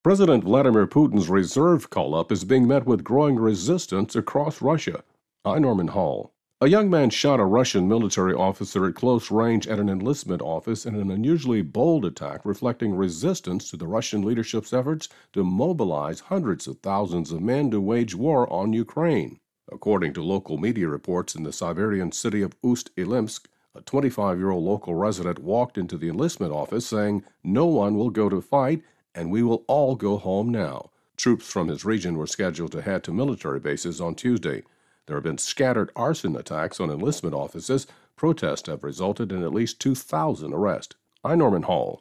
President Vladimir Putin's reserve call-up is being met with growing resistance across Russia. I'm Norman Hall. A young man shot a Russian military officer at close range at an enlistment office in an unusually bold attack reflecting resistance to the Russian leadership's efforts to mobilize hundreds of thousands of men to wage war on Ukraine. According to local media reports in the Siberian city of Ust-Ilimsk, a 25-year-old local resident walked into the enlistment office saying, "No one will go to fight, and we will all go home now." Troops from his region were scheduled to head to military bases on Tuesday. There have been scattered arson attacks on enlistment offices. Protests have resulted in at least 2,000 arrests. I'm Norman Hall.